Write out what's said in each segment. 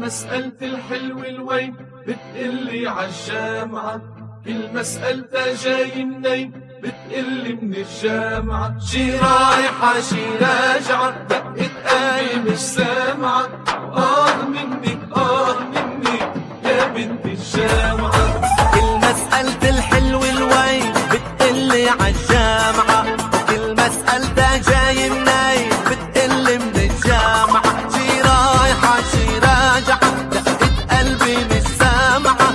مسألة الحلو الوين بتقلي عالجامعة، كل مسألتها جاي منين بتقلي من الجامعة. شي رايحة شي راجعة دقة قلبي مش سامعة، منك منك يا بنت الجامعة. كل مسألة الحلو الوين بتقلي عالجامعة، كل مسألتها جاي منين بتقلي من الجامعة. شي رايحة شي راجعة دقة قلبي مش سامعة،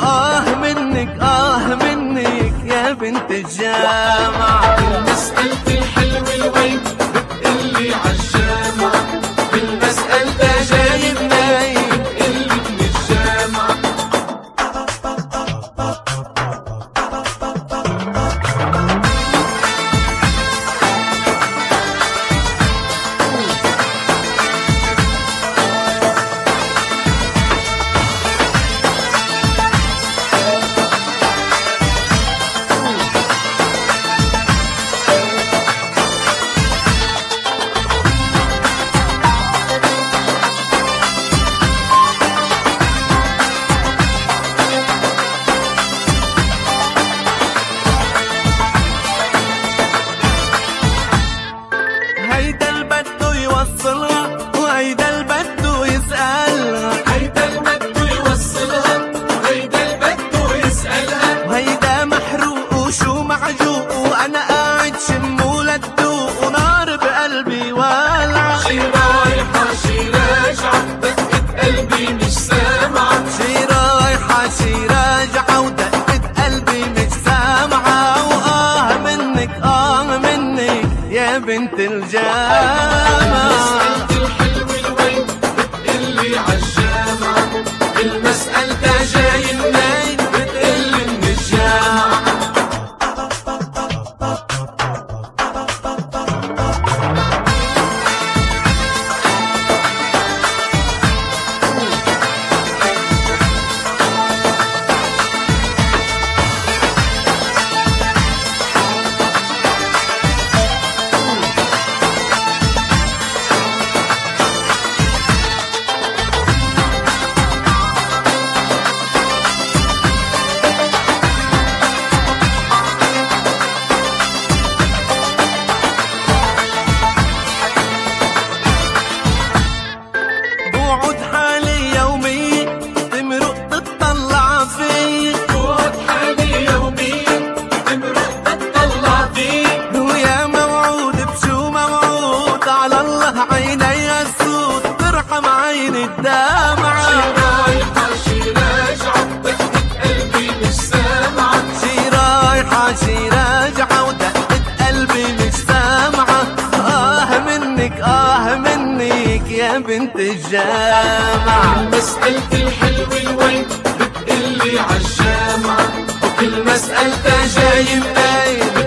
منك يا بنت الجامعة. كل مسألة الحلو الوين بتقلي عالجامعة، كل مسألتها جاي منين بتقلي من الجامعة. هيدا البدو يوصلها وهيدا البدو يسألها، هيدا البدو يوصلها وهيدا البدو يسألها، وهيدا محروق وشو معجوق وانا قاعد شمو للدوق ونار بقلبي والعة. شي رايحة شي راجعة دقة قلبي مش سامعة، شي رايحة شي راجعة ودقة قلبي مش سامعة. منك يا بنت الجامعة. مسألة الحلو الوين بتقلي عالجامعة، المسألة جاي منين بتقلي من الجامعة. بوعد حالي يومي تمرق تطلع في، بوعد حالي يومي تمرق تطلع فيك، ويا موعود بشو موعود على الله عيني السود ترحم عيني الدمعة. شي رايحة شي راجعة دقة قلبي مش سامعة، شي رايحة شي راجعة ودقة قلبي مش سامعة. منك يا بنت الجامعة. مسألة الحلو الوين بتقلي عالجامعة، وكل مسألتها جاي منين